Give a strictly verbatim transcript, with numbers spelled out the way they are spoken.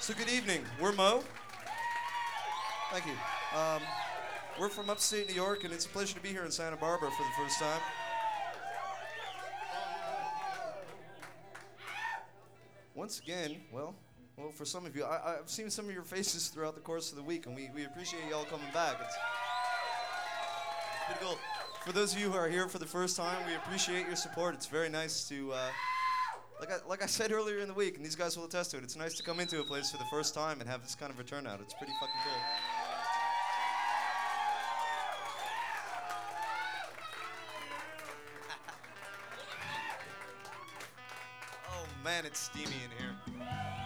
So good evening. We're Mo. Thank you. Um, we're from upstate New York, and it's a pleasure to be here in Santa Barbara for the first time. Once again, well, well, for some of you, I, I've seen some of your faces throughout the course of the week, and we, we appreciate y'all coming back. It's pretty cool. For those of you who are here for the first time, we appreciate your support. It's very nice to, uh, like I, like I said earlier in the week, and these guys will attest to it, it's nice to come into a place for the first time and have this kind of a turnout. It's pretty fucking cool. Oh man, it's steamy in here.